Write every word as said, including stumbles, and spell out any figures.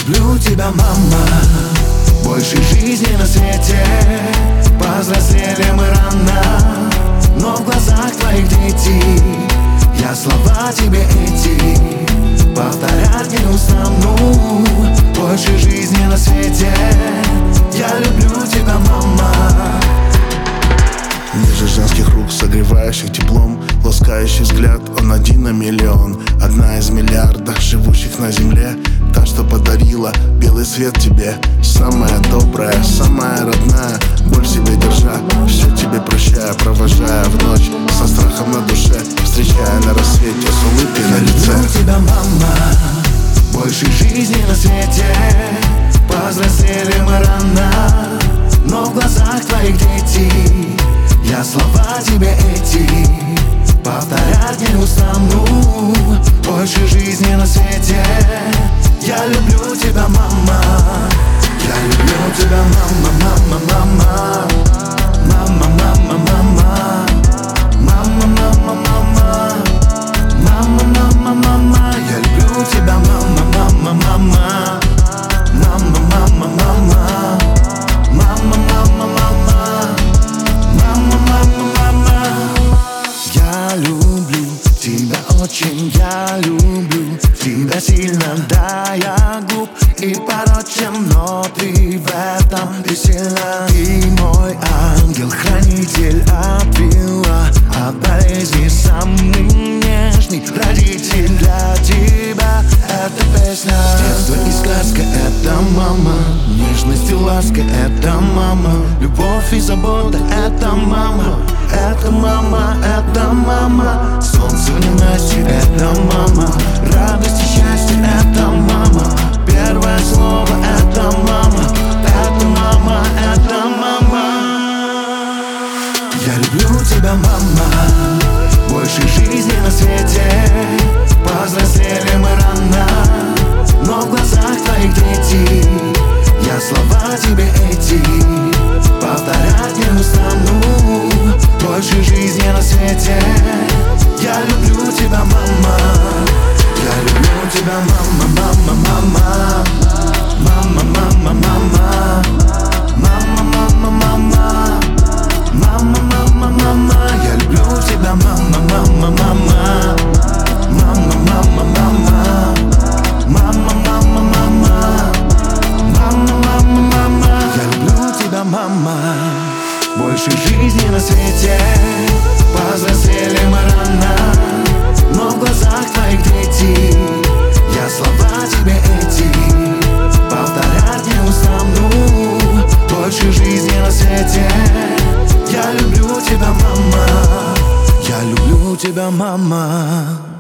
люблю тебя, мама, больше жизни на свете. Повзрослели мы рано, но в глазах твоих дети. Я слова тебе эти повторять не устану. Больше жизни на свете. Я люблю тебя, мама. Ниже женских рук, согревающих теплом, ласкающий взгляд, он один на миллион. Одна из миллиарда живущих на земле, та, что подарила белый свет тебе. Самая добрая, самая родная, боль в себе держа, все тебе прощая, провожая в ночь со страхом на душе, встречая на рассвете с улыбкой на лице. Я люблю тебя, мама, больше жизни на свете. Повзрослели мы рано, но в глазах твоих дети. Я слова тебе эти повторять не устану. Больше жизни на свете. Я люблю тебя, мама. Я люблю тебя, мама, мама, мама. Мама, мама, мама. Мама, мама, мама. Мама, мама, мама. Я люблю тебя, мама, мама, мама. Мама, мама, мама. Мама, мама, мама. Мама, мама, мама. Я люблю тебя очень, я люблю тебя сильно, да, я глуп и порочен, но ты в этом бессильна. Ты мой ангел-хранитель, отвела от болезни, самый нежный родитель. Для тебя эта песня детство и сказка, это мама. Нежность и ласка, это мама. Любовь и забота, это мама. Это мама, это мама. Солнце в ненастье, это мама. Радость и счастье, это мама. Первое слово, это мама. Это мама, это мама. Я люблю тебя, мама, больше жизни на свете. Повзрослели мы рано, но в глазах твоих дети. Я слова тебе эти повторять не устану. Больше жизни на свете. Я люблю тебя, мама. Я люблю тебя, мама, мама, мама. Мама, мама, мама. Мама, мама, мама. Мама, мама, мама. Я люблю тебя, мама, мама, мама. Мама, мама, мама. Мама, мама, мама. Мама, мама, мама. Я люблю тебя, мама, больше жизни на свете. Повзрослели мы рано, но в глазах твоих дети. Я слова тебе эти повторять не устану. Больше жизни на свете. Я люблю тебя, мама. Я люблю тебя, мама.